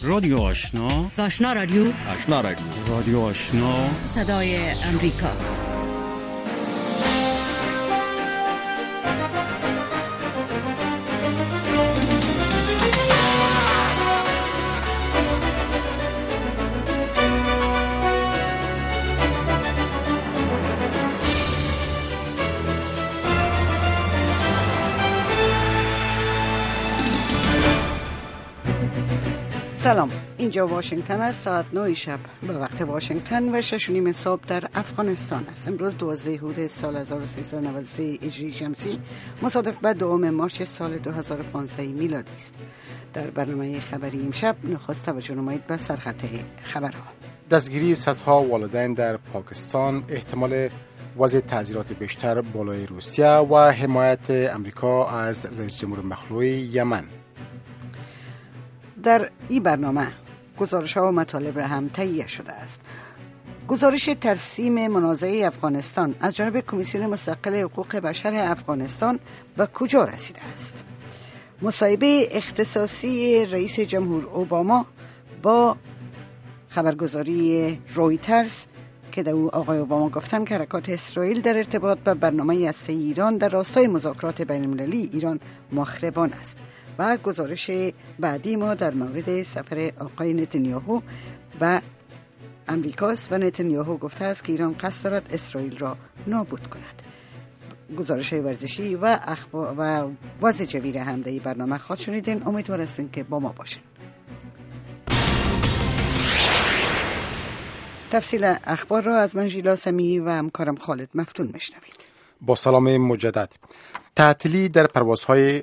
رادیو آشنا، آشنا رادیو، آشنا رادیو، رادیو آشنا، صدای امریکا. سلام، اینجا واشنگتن است. ساعت 9 شب به وقت واشنگتن و 6:30 صبح در افغانستان است. امروز 12 اردیبهشت سال 1393 هجری شمسی مصادف به 2 مارس سال 2015 میلادی است. در برنامه خبری امشب نخست توجه نمایید به سرخط خبرها. دستگیری صدها والدین در پاکستان، احتمال وضع تعزیرات بیشتر بالای روسیه و حمایت امریکا از رئیس جمهور مخلوع یمن. در این برنامه گزارش‌ها و مطالب را هم تهیه شده است. گزارش ترسیم منازعه افغانستان از جانب کمیسیون مستقل حقوق بشر افغانستان به کجا رسیده است؟ مصاحبه اختصاصی رئیس جمهور اوباما با خبرگزاری رویترز که در او آقای اوباما گفتن که حرکات اسرائیل در ارتباط به برنامه هسته‌ای ایران در راستای مذاکرات بین‌المللی ایران مخربان است. و گزارش بعدی ما در مورد سفر آقای نتانیاهو به امریکاست و نتانیاهو گفته است که ایران قصد دارد اسرائیل را نابود کند. گزارش ورزشی و اخبار و وضع جوی هم در این برنامه خواهد شنیدین. امیدوار هستیم که با ما باشین. تفصیل اخبار را از من ژیلا سمیعی و همکارم خالد مفتون میشنوید. با سلام مجدد. تعطیلی در پروازهای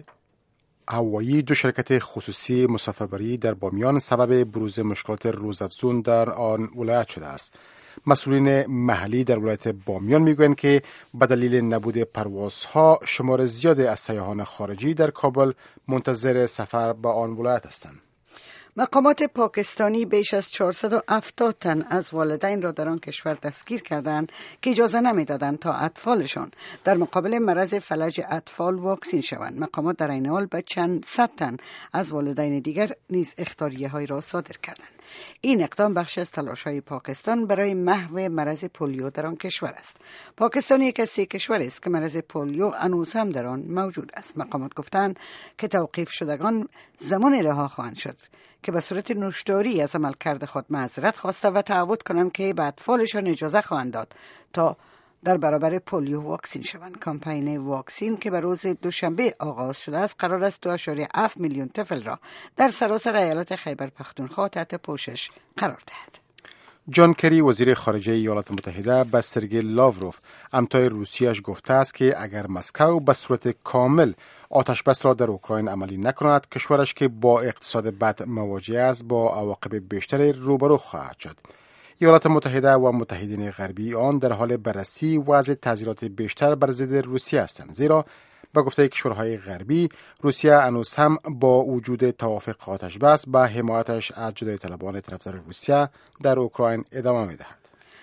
هوایی 2 شرکت خصوصی مسافربری در بامیان سبب بروز مشکلات روزافزون در آن ولایت شده است. مسئولین محلی در ولایت بامیان میگویند که به دلیل نبود پروازها شمار زیادی از سیاحان خارجی در کابل منتظر سفر به آن ولایت هستند. مقامات پاکستانی بیش از 470 تن از والدین را در آن کشور دستگیر کردند که اجازه نمیدادند تا اطفالشان در مقابل مرض فلج اطفال واکسین شوند. مقامات در این حال به چند صد تن از والدین دیگر نیز اخطاریه‌های را صادر کردند. این اقدام بخشی از تلاش‌های پاکستان برای محو مرض پولیو در آن کشور است. پاکستان یک از 3 کشور است که مرض پولیو هنوز هم در آن موجود است. مقامات گفتند که توقیف شدگان زمان رها خواهند شد که به صورت نوشداری از عملکرد خود معذرت خواسته و تعهد کنند که به اطفالشان اجازه خواهند داد تا در برابر پولیو واکسین شوند. کمپین واکسین که به روز دوشنبه آغاز شده است قرار است 2.7 میلیون طفل را در سراسر ایالت خیبر پختونخوا تحت پوشش قرار دهد. جان کری وزیر خارجه ایالات متحده به سرگئی لاوروف همتای روسیه‌اش گفته است که اگر مسکو به صورت کامل آتش بس را در اوکراین عملی نکند، کشورش که با اقتصاد بد مواجه است با عواقب بیشتری روبرو خواهد شد. ایالات متحده و متحدین غربی آن در حال بررسی وضع تعزیرات بیشتر بر ضد روسیه هستند، زیرا به گفته کشورهای غربی روسیه هنوز هم با وجود توافق آتش بس به حمایتش از جدای طلبان طرفدار روسیه در اوکراین ادامه می‌دهد.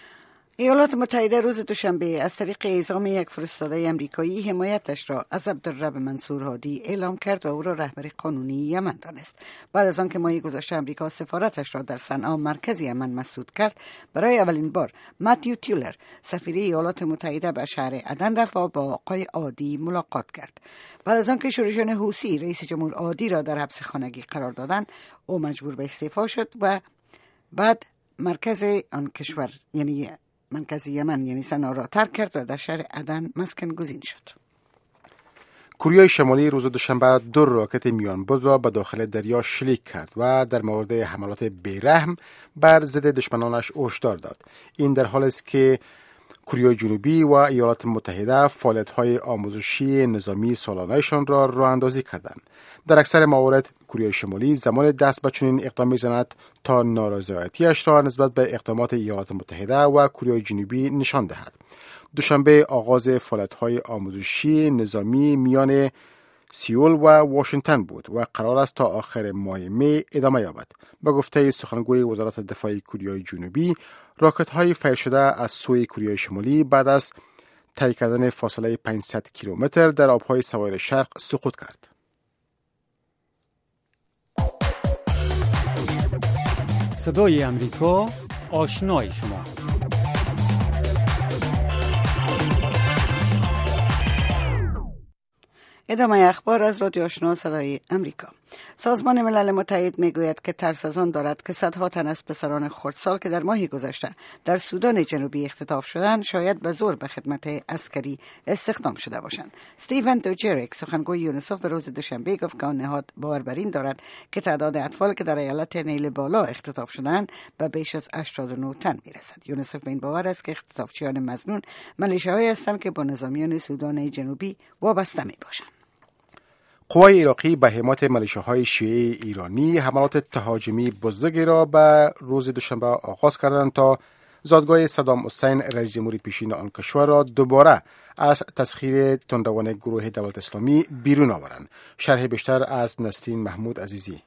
ایالات متحده روز دوشنبه از طریق اعزام یک فرستاده امریکایی حمایتش را از عبدالرب منصور هادی اعلام کرد و او را رهبر قانونی یمن دانست. بعد از آنکه ماه گذشته امریکا سفارتش را در صنعا مرکز یمن مسدود کرد، برای اولین بار متیو تیلر سفیر ایالات متحده به شهر عدن رفت و با آقای عادی ملاقات کرد. بعد از آنکه شورشیان حوثی رئیس جمهور عادی را در حبس خانگی قرار دادند، او مجبور به استعفا شد و بعد مرکز آن کشور مرکز یمن یعنی صنعا را ترک کرد و در شهر عدن مسکن گزین شد. کره شمالی روز دوشنبه 2 راکت میانبرد را به داخل دریا شلیک کرد و در مورد حملات بیرحم بر ضد دشمنانش هشدار داد. این در حالی است که کره جنوبی و ایالات متحده فعالیت‌های آموزشی نظامی سالانه‌شان را راه‌اندازی کردند. در اکثر موارد کره شمالی زمان دست به چنین اقدام می‌زند تا نارضایتی‌اش را نسبت به اقدامات ایالات متحده و کره جنوبی نشان دهد. دوشنبه آغاز فعالیت‌های آموزشی نظامی میان سئول و واشنگتن بود و قرار است تا آخر ماه می ادامه یابد. به گفته سخنگوی وزارت دفاع کره جنوبی، راکت‌های فیر شده از سوی کره شمالی بعد از طی کردن فاصله 500 کیلومتر در آب‌های سواحل شرق سقوط کرد. صدای امریکا، آشنای شما. ادامه اخبار از رادیو آشنا صدای امریکا. سازمان ملل متحد میگوید که ترس از آن دارد که صدها تن از پسران خردسال که در ماه گذشته در سودان جنوبی اختطاف شدند شاید به زور به خدمت عسکری استخدام شده باشند. استیون دوجریک سخنگوی یونیسف به روز دوشنبه گفت که آن نهاد باور بر این دارد که تعداد اطفال که در ایالت نیل بالا اختطاف شدند به بیش از 89 تن میرسد. یونیسف به این باور است که اختطافچیان مظنون ملیشه‌هایی هستند که با نظامیان سودان جنوبی وابسته میباشند. قوای عراقی به حمایت ملیشه‌های شیعه ایرانی حملات تهاجمی بزرگی را به روز دوشنبه آغاز کردند تا زادگاه صدام حسین رئیس جمهوری پیشین آن کشور را دوباره از تسخیر تندروان گروه دولت اسلامی بیرون آورند. شرح بیشتر از نسرین محمود عزیزی.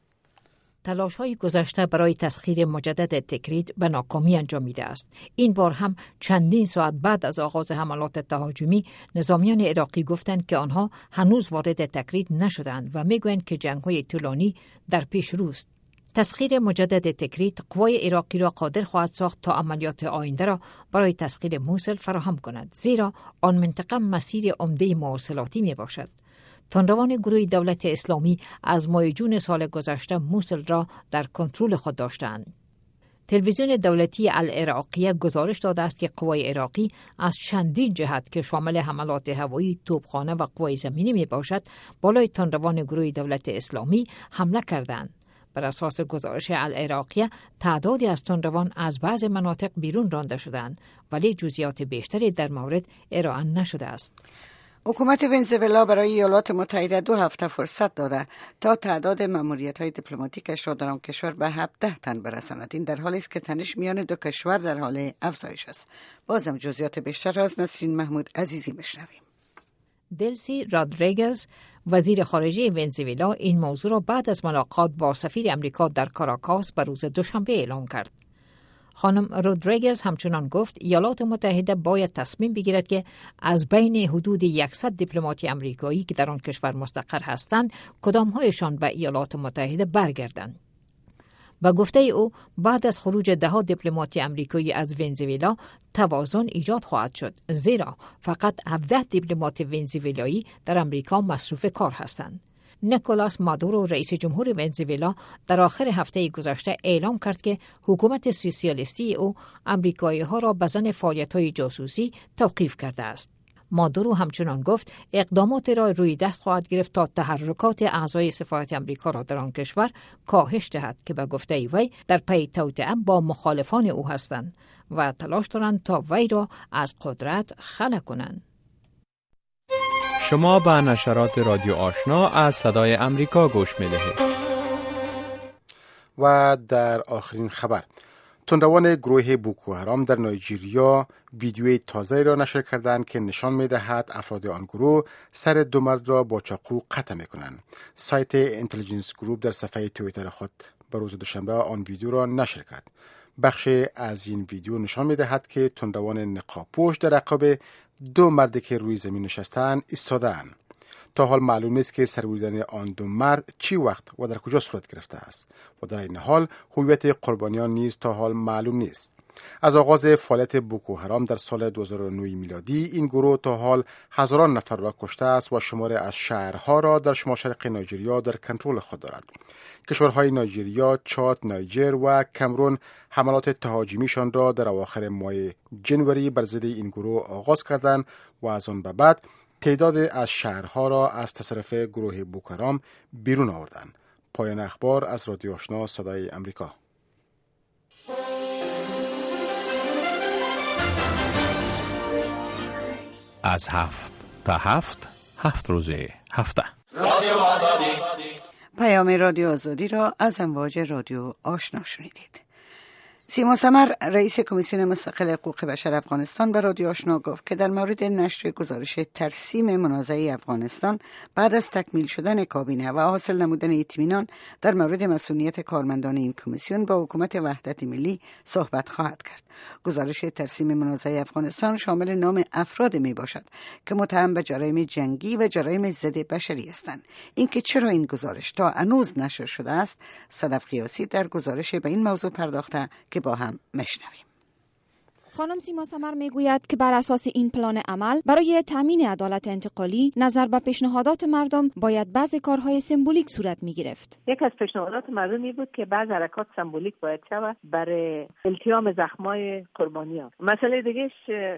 تلاش‌های گذشته برای تسخیر مجدد تکریت به ناکامی انجامیده است. این بار هم چندین ساعت بعد از آغاز حملات تهاجمی، نظامیان عراقی گفتند که آنها هنوز وارد تکریت نشدند و میگویند که جنگ‌های طولانی در پیش روست. تسخیر مجدد تکریت قوای عراقی را قادر خواهد ساخت تا عملیات آینده را برای تسخیر موصل فراهم کند، زیرا آن منطقه مسیر عمده مواصلاتی می باشد. تندروان گروه دولت اسلامی از ماه جون سال گذشته موصل را در کنترل خود داشتند. تلویزیون دولتی العراقیه گزارش داده است که قوای عراقی از چندین جهت که شامل حملات هوایی، توپخانه و قوای زمینی می باشد، بالای تندروان گروه دولت اسلامی حمله کردند. بر اساس گزارش العراقیه، تعدادی از تندروان از بعض مناطق بیرون رانده شدند، ولی جزئیات بیشتری در مورد ارائه نشده است. حکومت ونزوئلا برای ایالات متحده 2 هفته فرصت داده تا تعداد ماموریت‌های دیپلماتیکش را در آن کشور به 17 تن برساند. این در حالی است که تنش میان دو کشور در حال افزایش است. بازم جزئیات بیشتر از نسرین محمود عزیزی میشنویم. دلسی رودریگز وزیر خارجه ونزوئلا این موضوع را بعد از ملاقات با سفیر امریکا در کاراکاس به روز دوشنبه اعلام کرد. خانم رودریگز همچنان گفت ایالات متحده باید تصمیم بگیرد که از بین حدود 100 دیپلمات امریکایی که در آن کشور مستقر هستند کدامهایشان به ایالات متحده برگردند. با گفته او بعد از خروج 10 دیپلمات امریکایی از ونزوئلا توازن ایجاد خواهد شد، زیرا فقط 17 دیپلمات ونزوئلایی در امریکا مصروف کار هستند. نیکولاس مادورو رئیس جمهور ونزوئلا در آخر هفته گذشته اعلام کرد که حکومت سوسیالیستی او امریکایی‌ها را به ضمن فعالیت‌های جاسوسی توقیف کرده است. مادورو همچنان گفت اقدامات را روی دست خواهد گرفت تا تحرکات اعضای سفارت امریکا را در آن کشور کاهش دهد که به گفته وی در پی توطئه با مخالفان او هستند و تلاش دارند تا وی را از قدرت خلع کنند. شما به نشرات رادیو آشنا از صدای امریکا گوش می‌دهید. و در آخرین خبر، تندروان گروه بوکو حرام در نایجیریا ویدیوی تازه را نشر کردند که نشان می‌دهد افراد آن گروه سر 2 مرد را با چاقو قطع می‌کنند. سایت اینتلیجنس گروپ در صفحه توییتر خود به روز دوشنبه آن ویدیو را نشر کرد. بخشی از این ویدیو نشان می‌دهد که تندروان نقاب‌پوش در عقب 2 مردی که روی زمین نشستند ایستاده‌اند. تا حال معلوم نیست که سربریدن آن 2 مرد چی وقت و در کجا صورت گرفته است و در این حال هویت قربانیان نیز تا حال معلوم نیست. از آغاز فعالیت بوکو حرام در سال 2009 میلادی این گروه تا حال هزاران نفر را کشته است و شماری از شهرها را در شمال شرق نایجریا در کنترل خود دارد. کشورهای نایجریا، چاد، نیجر و کامرون حملات تهاجمیشان را در اواخر ماه جنوری بر ضد این گروه آغاز کردند و از آن به بعد تعداد از شهرها را از تصرف گروه بوکو حرام بیرون آوردند. پایان اخبار از رادیو آشنا صدای امریکا. از 7 تا 7 روز هفته. رادیو آزادی. پیام رادیو آزادی را از امواج رادیو آشنا شنیدید. سیما سمر رئیس کمیسیون مستقل حقوق بشر افغانستان به رادیو آشنا گفت که در مورد نشر گزارش ترسیم منازعه افغانستان بعد از تکمیل شدن کابینه و حاصل نمودن اطمینان در مورد مسئولیت کارمندان این کمیسیون با حکومت وحدت ملی صحبت خواهد کرد. گزارش ترسیم منازعه افغانستان شامل نام افراد می باشد که متهم به جرایم جنگی و جرایم ضد بشری هستند. اینکه چرا این گزارش تا هنوز نشر شده است، صدف قیاسی در گزارش به این موضوع پرداخته که با هم مشنویم. خانم سیما سمر میگوید که بر اساس این پلان عمل برای تامین عدالت انتقالی نظر به پیشنهادات مردم باید بعضی کارهای سمبولیک صورت میگرفت. یک از پیشنهادات مردمی بود که بعض حرکات سمبولیک باید شود برای التیام زخمای قربانیان. مسئله دیگهش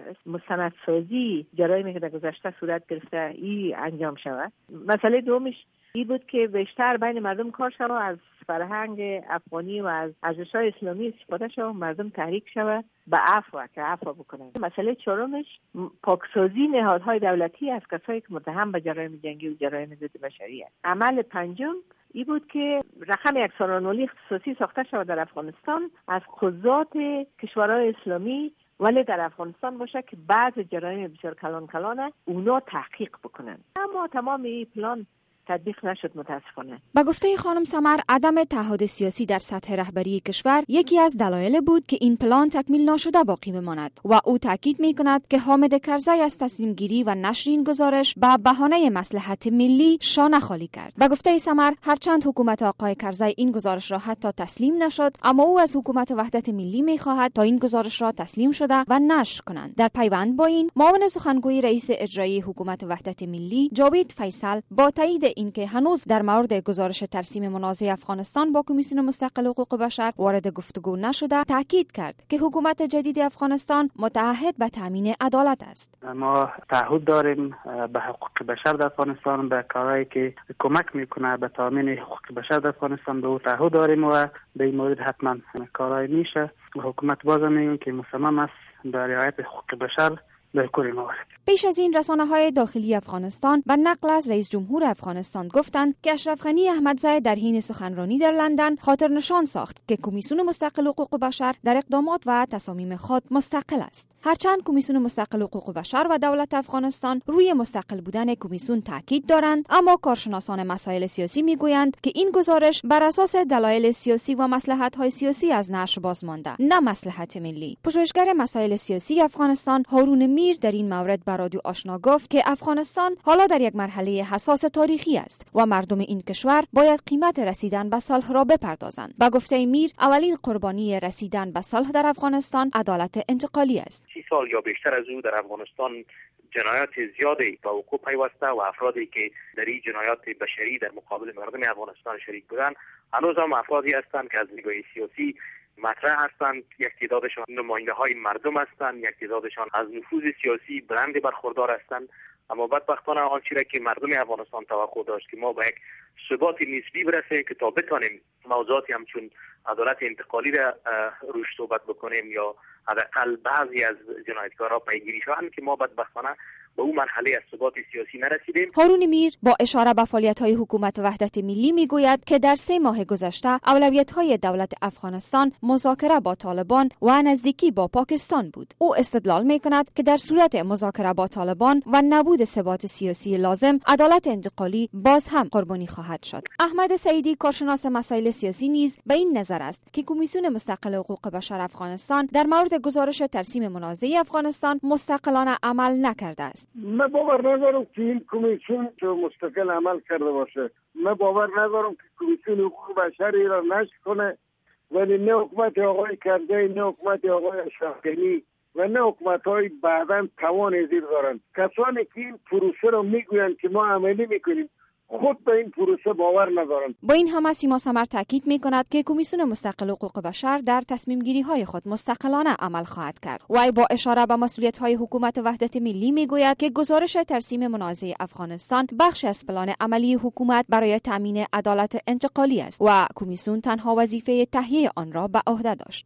مستندسازی جرایمی که در گذشته صورت گرفته ای انجام شود. مسئله دومش این بود که بیشتر بین مردم کار شود، از فرهنگ افغانی و از ارزش‌های اسلامی استفاده شود، مردم تحریک شود به عفو بکنند. مسئله چهارمش پاکسازی نهادهای دولتی از کسایی که متهم به جرایم جنگی و جرایم ضد بشری است. عمل پنجم این بود که رقم یک سارانولی اختصاصی ساخته شود در افغانستان از قضات کشورهای اسلامی، ولی در افغانستان باشه که بعض جرایم بسیار کلان اونا تحقیق بکنند. اما تمام این پلان تطبیق نشد متاسفانه. با گفته خانم سمر، عدم تعهد سیاسی در سطح رهبری کشور یکی از دلایل بود که این پلان تکمیل نشده باقی بماند و او تاکید می‌کند که حامد کرزی از تصمیم گیری و نشر این گزارش به بهانه مصلحت ملی شانه خالی کرد. با گفته سمر، هرچند حکومت آقای کرزی این گزارش را حتی تسلیم نشد، اما او از حکومت وحدت ملی می‌خواهد تا این گزارش را تسلیم شده و نشر کنند. در پیوند با این، معاون سخنگوی رئیس اجرایی حکومت وحدت ملی جاوید فیصل با تایید اینکه هنوز در مورد گزارش ترسیم منازعه افغانستان با کمیسیون مستقل حقوق بشر وارد گفتگو نشده، تاکید کرد که حکومت جدید افغانستان متعهد به تامین عدالت است. ما تعهد داریم به حقوق بشر در افغانستان، به کارهایی که کمک میکنه به تامین حقوق بشر در افغانستان به او تعهد داریم و به این مورد حتما کارهای میشه. حکومت بازم میگه که مصمم است به رعایت حقوق بشر در کل موارد. پیش از این رسانه‌های داخلی افغانستان به نقل از رئیس جمهور افغانستان گفتند که اشرف غنی احمدزی در حین سخنرانی در لندن خاطر نشان ساخت که کمیسیون مستقل حقوق بشر در اقدامات و تصامیم خود مستقل است. هرچند کمیسیون مستقل حقوق بشر و دولت افغانستان روی مستقل بودن کمیسیون تاکید دارند، اما کارشناسان مسائل سیاسی میگویند که این گزارش بر اساس دلایل سیاسی و مصلحت‌های سیاسی از نشر باز مانده، نه مصلحت ملی. پژوهشگر مسائل سیاسی افغانستان هارون میر در این مورد به رادیو آشنا گفت که افغانستان حالا در یک مرحله حساس تاریخی است و مردم این کشور باید قیمت رسیدن به صلح را بپردازند. با گفته میر، اولین قربانی رسیدن به صلح در افغانستان عدالت انتقالی است. 30 سال یا بیشتر از او در افغانستان جنایات زیادی با وقوع پیوسته و افرادی که در این جنایات بشری در مقابل مردم افغانستان شریک بودند هنوز هم افرادی هستند که از نگاه سیاسی مطرح هستند. یک تعدادشان نماینده های مردم هستند، یک تعدادشان از نفوذ سیاسی بلند برخوردار هستند. اما بدبختانه آنچه را که مردم افغانستان توقع داشت که ما به یک ثبات نسبی برسیم که تا بتانیم موضوعاتی همچون عدالت انتقالی را روش صحبت بکنیم یا حداقل بعضی از جنایتکارها پیگیری شوند، که ما بدبختانه به اون مرحله از ثبات سیاسی نرسیدیم. هارون میر با اشاره به فعالیت‌های حکومت وحدت ملی میگوید که در 3 ماه گذشته اولویت‌های دولت افغانستان مذاکره با طالبان و نزدیکی با پاکستان بود. او استدلال می‌کند که در صورت مذاکره با طالبان و نبود ثبات سیاسی لازم، عدالت انتقالی باز هم قربانی خواهد شد. احمد سعیدی کارشناس مسائل سیاسی نیز به این نظر است که کمیسیون مستقل حقوق بشر افغانستان در مورد گزارش ترسیم منازعه افغانستان مستقلانه عمل نکرده است. من باور ندارم که این کمیسیون مستقل عمل کرده باشه. من باور ندارم که کمیسیون حقوق بشری را نشر کنه، ولی نه حکومت آقای کرزی، نه حکومت آقای اشرف غنی و نه حکومت‌های بعداً توان زیر دارند. کسانی که این پروسه را میگویند که ما عملی میکنیم خود به این پروسه باور ندارند. با این همه سیما سمر تاکید میکند که کمیسیون مستقل حقوق بشر در تصمیم گیری های خود مستقلانه عمل خواهد کرد. وی با اشاره به مسئولیت های حکومت وحدت ملی میگوید که گزارش ترسیم منازعه افغانستان بخشی از پلان عملی حکومت برای تامین عدالت انتقالی است و کمیسیون تنها وظیفه تهیه آن را به عهده داشت.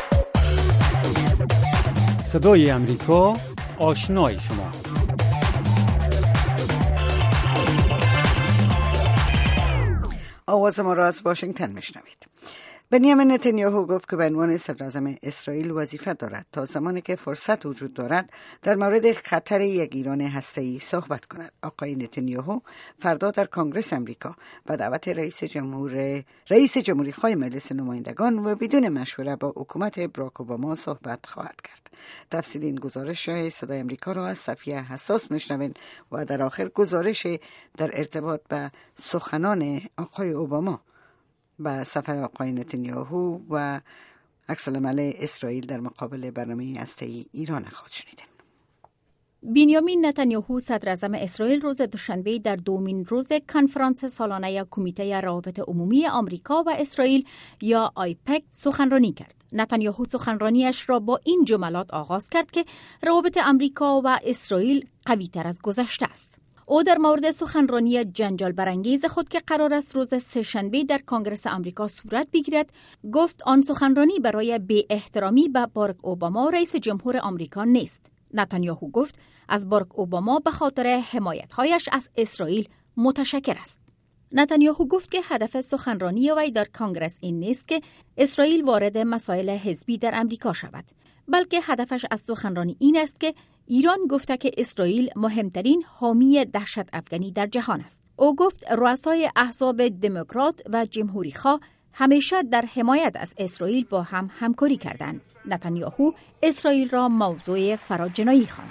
صدای امریکا، آشنای شما. آواز ما را از واشنگتن میشنوید. بنیامین نتانیاهو گفت که به عنوان صدراعظم اسرائیل وظیفه دارد تا زمانی که فرصت وجود دارد در مورد خطر یک ایران هسته‌ای صحبت کند. آقای نتانیاهو فردا در کنگره آمریکا به دعوت رئیس جمهوری خواه مجلس نمایندگان و بدون مشوره با حکومت براک اوباما صحبت خواهد کرد. تفصیل این گزارش صدای آمریکا را از صفیه حساس میشنوید و در آخر گزارش در ارتباط به سخنان آقای اوباما با سفر آقای نتانیاهو و عکس‌العمل اسرائیل در مقابل برنامه هسته‌ای ایران خود شنیدین. بنیامین نتانیاهو صدراعظم اسرائیل روز دوشنبه در دومین روز کنفرانس سالانه کمیته روابط عمومی آمریکا و اسرائیل یا آیپک سخنرانی کرد. نتانیاهو سخنرانیش را با این جملات آغاز کرد که روابط آمریکا و اسرائیل قوی‌تر از گذشته است. او در مورد سخنرانی جنجال برانگیز خود که قرار است روز سه‌شنبه در کنگره آمریکا صورت بگیرد گفت آن سخنرانی برای بی احترامی به باراک اوباما رئیس جمهور آمریکا نیست. نتانیاهو گفت از باراک اوباما به خاطر حمایت‌هایش از اسرائیل متشکر است. نتانیاهو گفت که هدف سخنرانی وی در کنگره این نیست که اسرائیل وارد مسائل حزبی در آمریکا شود، بلکه هدفش از سخنرانی این است که ایران گفته که اسرائیل مهمترین حامی دهشت افغانی در جهان است. او گفت رؤسای احزاب دموکرات و جمهوری‌خواه همیشه در حمایت از اسرائیل با هم همکاری کردند. نتانیاهو اسرائیل را موضوع فراجنایی خواند.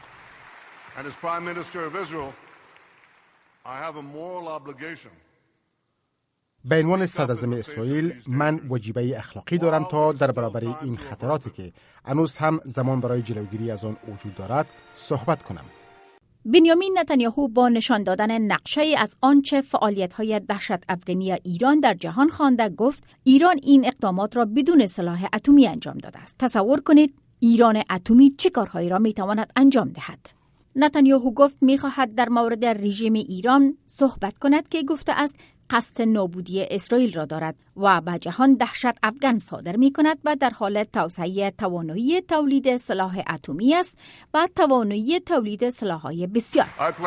به عنوان صدراعظم اسرائیل من وجیبه اخلاقی دارم تا در برابر این خطراتی که هنوز هم زمان برای جلوگیری از آن وجود دارد صحبت کنم. بنیامین نتانیاهو با نشان دادن نقشه از آنچه فعالیت‌های دهشت افغانی ایران در جهان خوانده گفت ایران این اقدامات را بدون سلاح اتمی انجام داده است. تصور کنید ایران اتمی چه کارهایی را میتواند انجام دهد. نتانیاهو گفت میخواهد در مورد رژیم ایران صحبت کند که گفته است قصد نابودی اسرائیل را دارد و به جهان دهشت افغان صادر می کند و در حال توسعه توانایی تولید سلاح اتمی است و توانایی تولید سلاح‌های بسیار.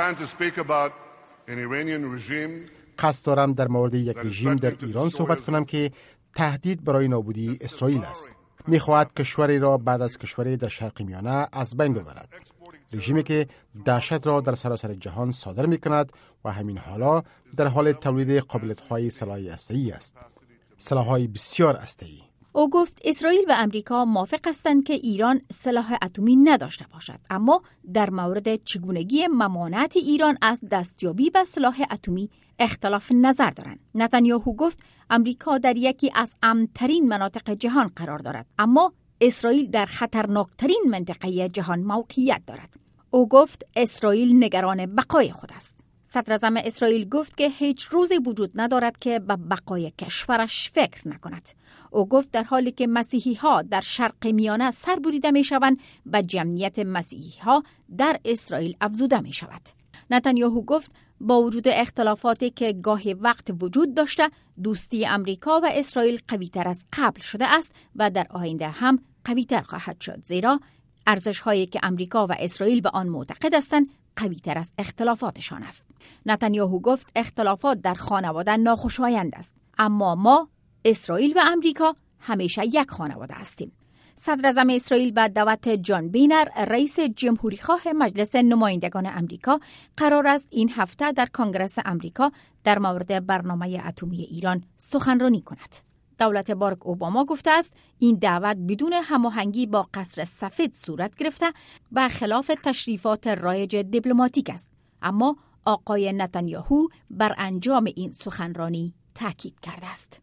قصد دارم در مورد یک رژیم در ایران صحبت کنم که تهدید برای نابودی اسرائیل است. می خواهد کشوری را بعد از کشوری در شرق میانه از بین ببرد. رژیمی که دهشت را در سراسر جهان صادر می کند و همین حالا در حال تولید قابلیت‌های سلاحی هسته‌ای است. سلاح‌های بسیار هسته‌ای. او گفت اسرائیل و امریکا موافق هستند که ایران سلاح اتمی نداشته باشد، اما در مورد چگونگی ممانعت ایران از دستیابی به سلاح اتمی اختلاف نظر دارند. نتانیاهو گفت امریکا در یکی از امن‌ترین مناطق جهان قرار دارد، اما اسرائیل در خطرناکترین منطقه جهان موقعیت دارد. او گفت اسرائیل نگران بقای خود است. صدراعظم اسرائیل گفت که هیچ روزی وجود ندارد که به بقای کشورش فکر نکند. او گفت در حالی که مسیحی‌ها در شرق میانه سر بریده می‌شوند و جمعیت مسیحی‌ها در اسرائیل افزوده می‌شود. نتانیاهو گفت با وجود اختلافاتی که گاهی وقت وجود داشته، دوستی امریکا و اسرائیل قوی‌تر از قبل شده است و در آینده هم قوی‌تر خواهد شد، زیرا ارزش‌هایی که امریکا و اسرائیل به آن معتقد هستند قوی‌تر از اختلافاتشان است. نتانیاهو گفت اختلافات در خانواده ناخوشایند است، اما ما اسرائیل و امریکا همیشه یک خانواده هستیم. صدراعظم اسرائیل به دعوت جان بینر رئیس جمهوری خواه مجلس نمایندگان امریکا قرار است این هفته در کنگره آمریکا در مورد برنامه اتمی ایران سخنرانی کند. دولت باراک اوباما گفته است این دعوت بدون هماهنگی با قصر سفید صورت گرفته و خلاف تشریفات رایج دیپلماتیک است، اما آقای نتانیاهو بر انجام این سخنرانی تاکید کرده است.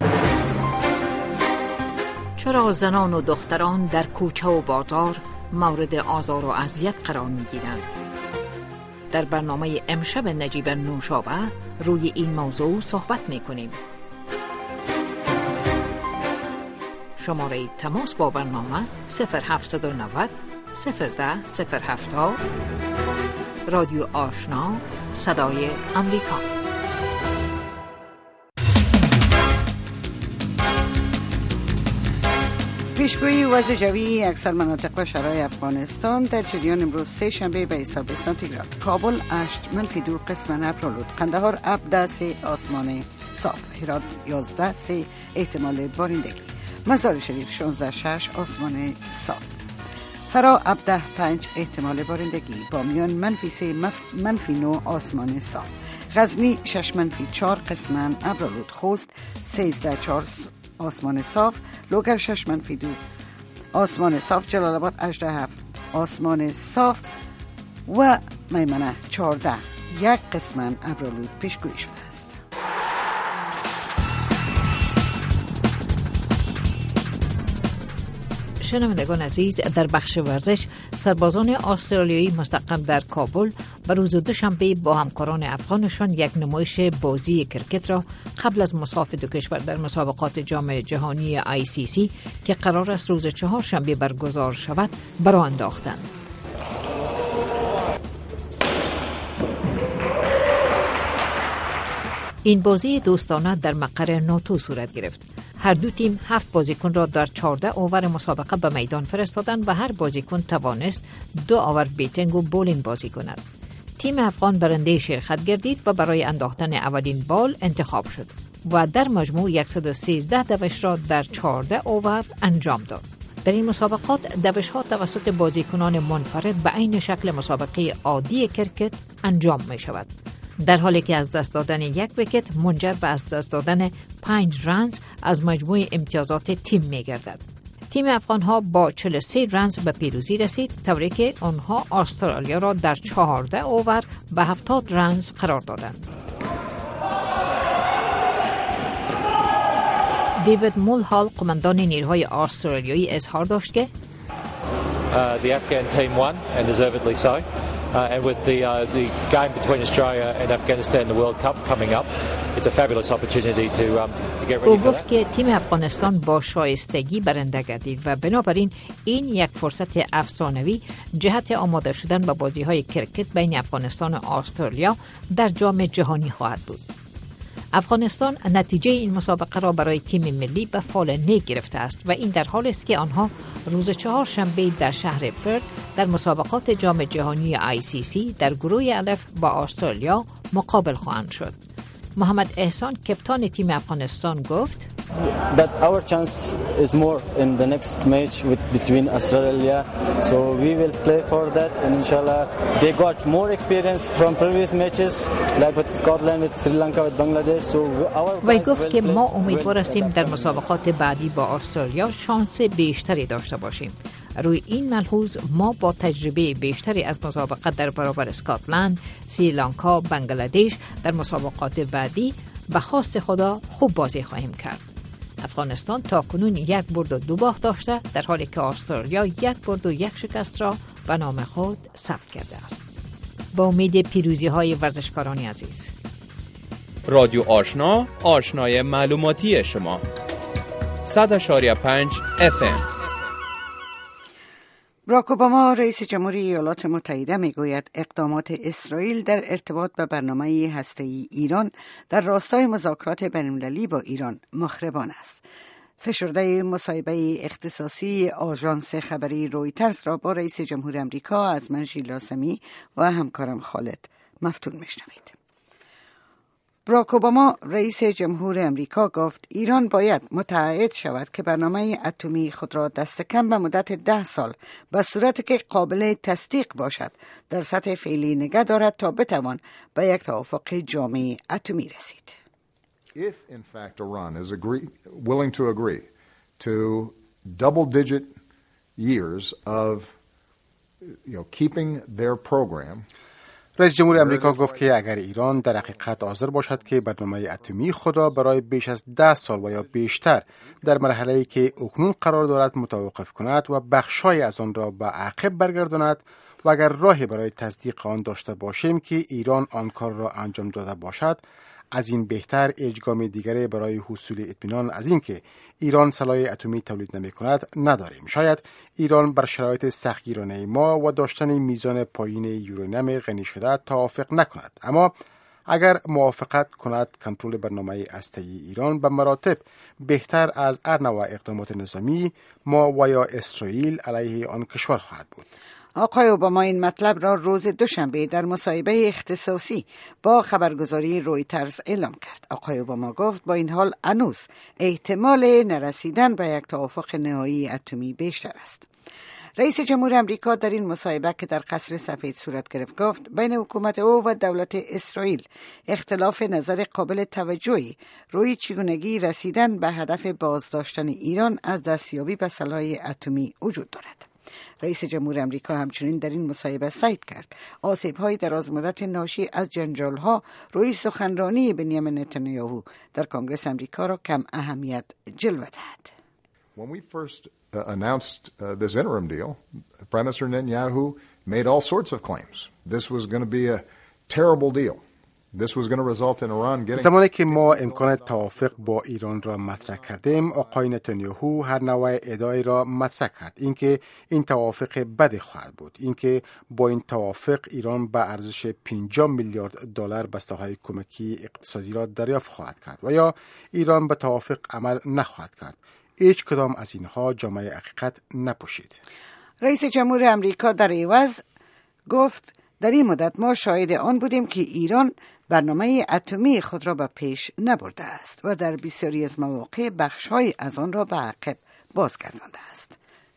چرا زنان و دختران در کوچه و بازار مورد آزار و اذیت قرار می‌گیرند؟ در برنامه امشب نجیب نوشابه روی این موضوع صحبت می‌کنیم. شماره تماس با برنامه 0790 010 070 رادیو آشنا صدای امریکا. پیشگویی وضع جوی اکثر مناطق و شهرهای افغانستان در جریان امروز سه شنبه به حساب سانتیگراد. کابل 8 -2 قسم ابرآلود، قندهار ابر 10 آسمان صاف. هرات 11-3 احتمال بارندگی. مزار شریف 16-6 آسمان صاف. فرا 17-5 احتمال بارندگی. بامیان -3 -9 آسمان صاف. غزنی 6-4 قسماً ابرالود. خوست 13-4 آسمان صاف. لوگر 6-2 آسمان صاف. جلال آباد 18-7 آسمان صاف و میمنه 14-1 قسماً ابرالود پیشگویی شده است. شنوندگان عزیز، در بخش ورزش سربازان استرالیایی مستقیم در کابل به روز دوشنبه با همکاران افغانشان یک نمایش بازی کرکت را قبل از مساف دو کشور در مسابقات جام جهانی ICC که قرار است روز چهارشنبه برگزار شود برآ انداختند. این بازی دوستانه در مقر ناتو صورت گرفت. هر دو تیم 7 بازیکن را در 14 اوور مسابقه به میدان فرستادند و هر بازیکن توانست 2 اوور بیتینگ و بولینگ بازی کند. تیم افغان برنده شرکت گردید و برای انداختن اولین بال انتخاب شد و در مجموع 113 دوش را در 14 اوور انجام داد. در این مسابقات دوش‌ها توسط بازیکنان منفرد به عین شکل مسابقه عادی کرکت انجام می شود، در حالی که از دست دادن یک ویکت منجر به از دست دادن 5 رنز از مجموع امتیازات تیم می گردد. تیم افغان‌ها با 43 رنز به پیروزی رسید، طوری که آنها استرالیا را در 14 اوور به 70 رنز قرار دادند. دیوید مولهال قماندان نیروهای استرالیایی اظهار داشت که the Afghan team won and deservedly so. And with the game between Australia and Afghanistan in the World Cup coming up, it's a fabulous opportunity to get ready for that. او گفت که تیم افغانستان با شایستگی برنده گردید و بنابراین این یک فرصت افسانه‌ای جهت آماده شدن به بازی‌های کرکت بین افغانستان و استرالیا در جام جهانی خواهد بود. افغانستان نتیجه این مسابقه را برای تیم ملی به فال نیک گرفته است و این در حالی است که آنها روز چهارشنبه در شهر پرت در مسابقات جام جهانی ICC در گروه الف با استرالیا مقابل خواهند شد. محمد احسان کپتان تیم افغانستان گفت that our chance is more in the next match between Australia, so we will play for that, and inshallah they got more experience from previous matches like with Scotland, with Sri Lanka, with Bangladesh, so our و گفت که ما امیدوار هستیم در مسابقات بعدی با استرالیا شانس بیشتری داشته باشیم. روی این ملحوظ ما با تجربه بیشتری از مسابقات در برابر اسکاتلند، سریلانکا، بنگلادش در مسابقات بعدی به خواست خدا خوب بازی خواهیم کرد. افغانستان تا کنون 1 برد و 2 باخت داشته، در حالی که استرالیا 1 برد و 1 شکست را به نام خود ثبت کرده است. با امید پیروزی‌های ورزشکاران عزیز. رادیو آشنا، آشنای معلوماتی شما. 100.5 FM. باراک اوباما رئیس جمهوری ایالات متحده میگوید اقدامات اسرائیل در ارتباط به برنامه هسته‌ای ایران در راستای مذاکرات بین‌المللی با ایران مخربانه است. فشرده مصاحبه اختصاصی آژانس خبری رویترز را با رئیس جمهور آمریکا از من ژیلا سمی و همکارم خالد مفتون میشنوید. باراک اوباما رئیس جمهور امریکا گفت ایران باید متعهد شود که برنامه اتمی خود را دست کم به مدت 10 سال به صورتی که قابل تصدیق باشد در سطح فعلی نگه دارد تا بتوان به یک توافق جامع اتمی رسید. If in fact Iran is willing to agree to double-digit years of keeping their program. رئیس جمهور امریکا گفت که اگر ایران در حقیقت حاضر باشد که برنامه اتمی خود را برای بیش از 10 سال و یا بیشتر در مرحله‌ای که اکنون قرار دارد متوقف کند و بخشای از آن را به عقب برگرداند و اگر راهی برای تصدیق آن داشته باشیم که ایران آن کار را انجام داده باشد، از این بهتر اجگام دیگری برای حصول اطمینان از اینکه ایران سلاح اتمی تولید نمی کند نداریم. شاید ایران بر شرایط سختگیرانه ما و داشتن میزان پایین یورانیم غنی شده توافق نکند، اما اگر موافقت کند کنترل برنامه هسته‌ای ایران به مراتب بهتر از هر نوع اقدامات نظامی ما و یا اسرائیل علیه آن کشور خواهد بود. آقای اوباما این مطلب را روز دوشنبه در مصاحبه اختصاصی با خبرگزاری رویترز اعلام کرد. آقای اوباما گفت با این حال هنوز احتمال نرسیدن به یک توافق نهایی اتمی بیشتر است. رئیس جمهور امریکا در این مصاحبه که در قصر سفید صورت گرفت گفت بین حکومت او و دولت اسرائیل اختلاف نظر قابل توجهی روی چگونگی رسیدن به هدف بازداشتن ایران از دستیابی به سلاح اتمی وجود دارد. رئیس جمهور امریکا همچنین در این مصاحبه تایید کرد آسیب‌های درازمدت ناشی از جنجال‌ها روی سخنرانی بنیامین نتانیاهو در کنگره امریکا را کم اهمیت جلوه دهد. When we first announced this interim deal, Prime Minister Netanyahu made all sorts of claims. This was going to be a terrible deal. This was going to result in Iran getting... زمانی که ما امکان توافق با ایران را مطرح کردیم، آقای نتانیاهو هر نوع ادعای را مطرح کرد. اینکه این توافق بدی خواهد بود، اینکه با این توافق ایران به ارزش 50 میلیارد دلار بسته‌های کمکی اقتصادی را دریافت خواهد کرد و یا ایران به توافق عمل نخواهد کرد. هیچ کدام از اینها جامعه حقیقت نپوشید. رئیس جمهور امریکا در عوض گفت در این مدت ما شاهد آن بودیم که ایران برنامه اتمی خود را به پیش نبرده است و در بسیاری از مواقع بخش‌های از آن را به عقب بازگردانده است.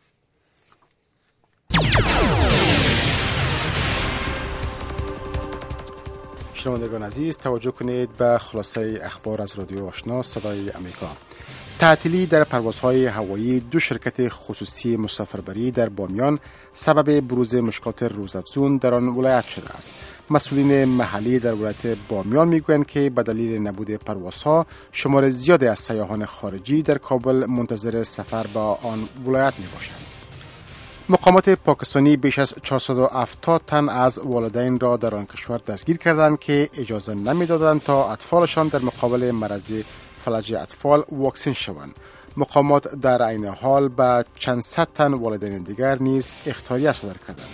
شنوندگان عزیز، توجه کنید به خلاصه اخبار از رادیو آشنا صدای امریکا. تعطیلی در پروازهای هوایی دو شرکت خصوصی مسافربری در بامیان سبب بروز مشکلات روزافزون در آن ولایت شده است. مسئولین محلی در ولایت بامیان میگویند که به دلیل نبود پروازها شمار زیادی از سیاحان خارجی در کابل منتظر سفر به آن ولایت میباشند. مقامات پاکستانی بیش از 470 تن از والدین را در آن کشور دستگیر کردند که اجازه نمیدادند تا اطفالشان در مقابل مرض فلج اطفال واکسین شوند. مقامات در عین حال به چند صد تن والدین دیگر نیز اخطاریه صادر کردند.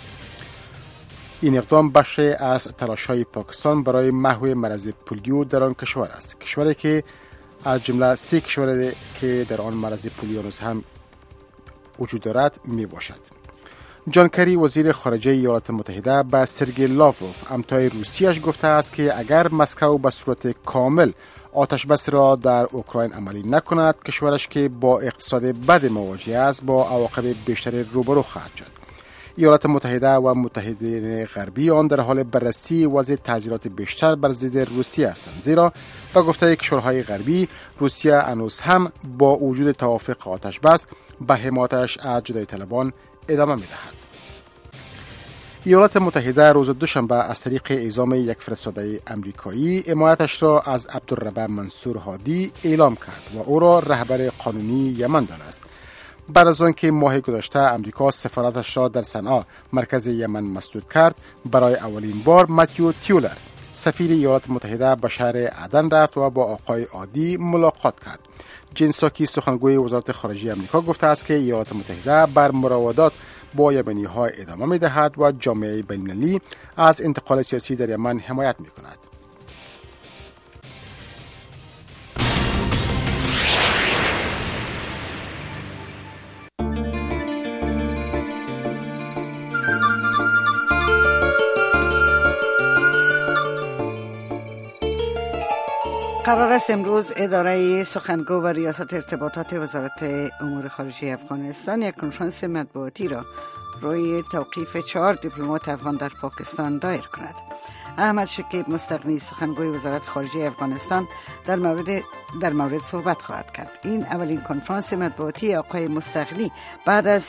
این اقدام بخشی از تلاش‌های پاکستان برای محو مرض پولیو در آن کشور است. کشوری که از جمله 3 کشور که در آن مرض پولیو هم وجود دارد می باشد. جان کری وزیر خارجه ایالات متحده به سرگئی لاوروف همتای روسیه‌اش گفته است که اگر مسکو به صورت کامل آتش بس را در اوکراین عملی نکند، کشورش که با اقتصاد بد مواجه است با عواقب بیشتری روبرو خواهد شد. ایالات متحده و متحدین غربی آن در حال بررسی وضع تعزیرات بیشتر بر ضد روسیه هستند، زیرا با گفته کشورهای غربی روسیه هنوز هم با وجود توافق آتش بس به حمایتش از جدایی طلبان ادامه می‌دهد. ایالات متحده روز دوشنبه از طریق اعزام یک فرستاده امریکایی حمایتش را از عبدالرب منصور هادی اعلام کرد و او را رهبر قانونی یمن دانست. بعد از آنکه ماه گذشته امریکا سفارتش را در صنعا مرکز یمن مسدود کرد، برای اولین بار متیو تیولر سفیر ایالات متحده به شهر عدن رفت و با آقای عادی ملاقات کرد. جین ساکی سخنگوی وزارت خارجه امریکا گفته است که ایالات متحده بر مراودات با یمنی‌ها ادامه می‌دهد و جامعه بین‌المللی از انتقال سیاسی در یمن حمایت می‌کند. قرار است امروز اداره سخنگو و ریاست ارتباطات وزارت امور خارجه افغانستان یک کنفرانس مطبوعاتی را روی توقیف 4 دیپلمات افغان در پاکستان دایر کند. احمد شکیب مستغنی سخنگوی وزارت خارجه افغانستان در مورد صحبت خواهد کرد. این اولین کنفرانس مطبوعاتی آقای مستغنی بعد از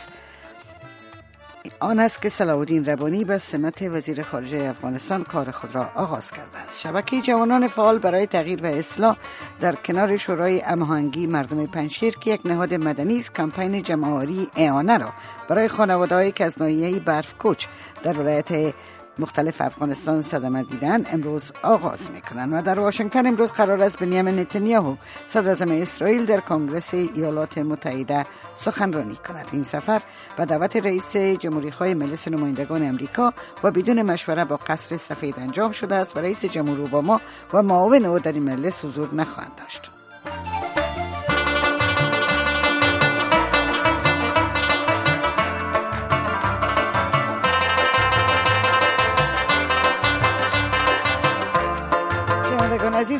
آن است که صلاح الدین ربانی به سمت وزیر خارجه افغانستان کار خود را آغاز کرده است. شبکه جوانان فعال برای تغییر و اصلاح در کنار شورای هماهنگی مردم پنجشیر که یک نهاد مدنی است، کمپین جمع‌آوری اعانه را برای خانواده‌هایی که از ناحیه برف کوچ در ولایت مختلف افغانستان صدمه دیدن امروز آغاز میکنند و در واشنگتن امروز قرار است بنیامین نتانیاهو صدر اعظم اسرائیل در کنگره ایالات متحده سخنرانی کند. این سفر به دعوت رئیس جمهوری‌خواه مجلس نمایندگان امریکا و بدون مشوره با قصر سفید انجام شده است و رئیس جمهور اوباما و معاون او در این مجلس حضور نخواهند داشت.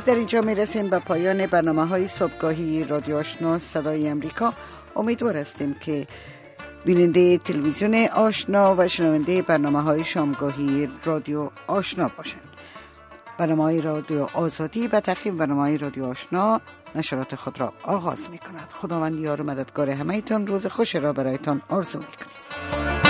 عزیز، در اینجا میرسیم به پایان برنامه‌های صبحگاهی رادیو آشنا صدای امریکا. امیدوار هستیم که بیننده تلویزیون آشنا و شنونده برنامه‌های شامگاهی رادیو آشنا باشند. برنامه‌های رادیو آزادی به ترتیب برنامه‌های رادیو آشنا نشرات خود را آغاز می‌کند. خداوند یار و مددگار همه‌تان روز خوش را برایتان آرزو می‌کنیم.